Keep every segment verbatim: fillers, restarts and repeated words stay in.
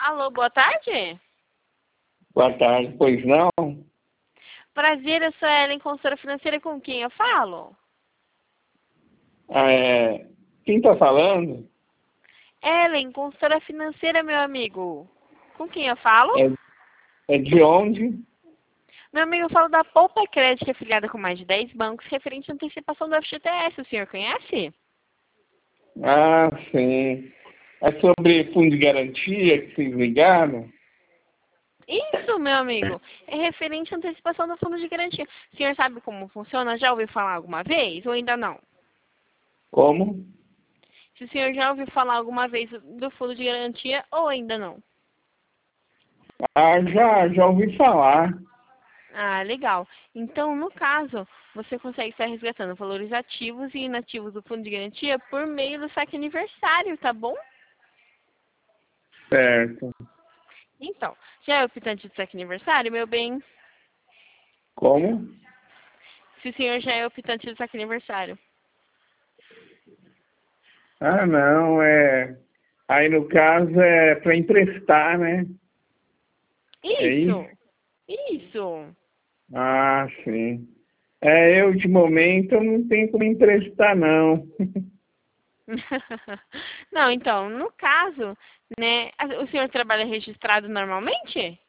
Alô, boa tarde. Boa tarde, pois não? Prazer, eu sou a Ellen, consultora financeira, com quem eu falo? Ah, é... Quem está falando? Ellen, consultora financeira, meu amigo. Com quem eu falo? É, é de onde? Meu amigo, eu falo da Poupa Crédito, que é afiliada com mais de dez bancos, referente à antecipação do F G T S. O senhor conhece? Ah, sim. É sobre fundo de garantia que vocês ligaram? Isso, meu amigo. É referente à antecipação do fundo de garantia. O senhor sabe como funciona? Já ouviu falar alguma vez ou ainda não? Como? Se o senhor já ouviu falar alguma vez do fundo de garantia ou ainda não? Ah, já, já ouvi falar. Ah, legal. Então, no caso, você consegue estar resgatando valores ativos e inativos do fundo de garantia por meio do saque aniversário, tá bom? Certo. Então, já é optante do saque aniversário, meu bem? Como? Se o senhor já é optante do saque aniversário. Ah, não, é... Aí, no caso, é para emprestar, né? É isso? Isso! Isso! Ah, sim. É, eu, de momento, eu não tenho como emprestar, não. Não, então, no caso, né, o senhor trabalha registrado normalmente?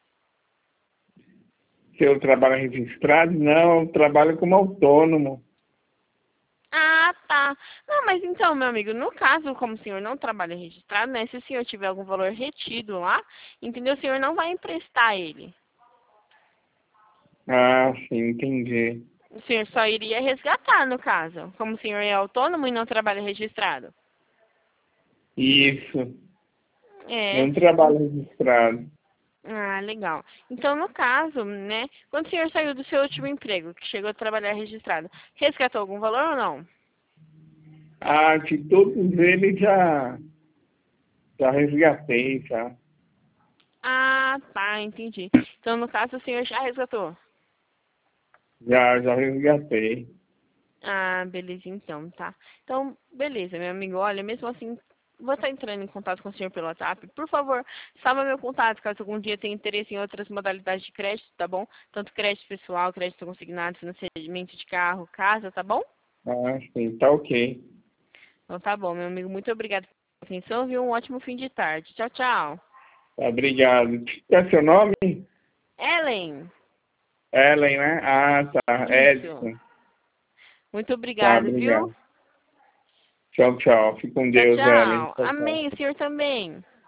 Se eu trabalho registrado, não, eu trabalho como autônomo. Ah, tá. Não, mas então, meu amigo, no caso, como o senhor não trabalha registrado, né, se o senhor tiver algum valor retido lá, entendeu? O senhor não vai emprestar ele. Ah, sim, entendi. O senhor só iria resgatar, no caso, como o senhor é autônomo e não trabalha registrado. Isso. É. Não trabalho registrado. Ah, legal. Então, no caso, né, quando o senhor saiu do seu último emprego, que chegou a trabalhar registrado, resgatou algum valor ou não? Ah, de todos eles já, já resgatei, já. Ah, tá, entendi. Então, no caso, o senhor já resgatou. Já, já resgatei. Ah, beleza, então, tá. Então, beleza, meu amigo. Olha, mesmo assim, vou estar entrando em contato com o senhor pelo WhatsApp. Por favor, salva meu contato, caso algum dia tenha interesse em outras modalidades de crédito, tá bom? Tanto crédito pessoal, crédito consignado, financiamento de carro, casa, tá bom? Ah, sim, tá ok. Então, tá bom, meu amigo. Muito obrigado pela atenção, viu? Um ótimo fim de tarde. Tchau, tchau. Tá, obrigado. Qual é seu nome? Ellen, Ellen, né? Ah, tá. isso. Edson. Muito Tá, obrigado, viu? obrigado. Tchau, tchau. Fique com Tchau, Deus, Ellen. tchau. Tchau, tchau. Amém, o senhor também.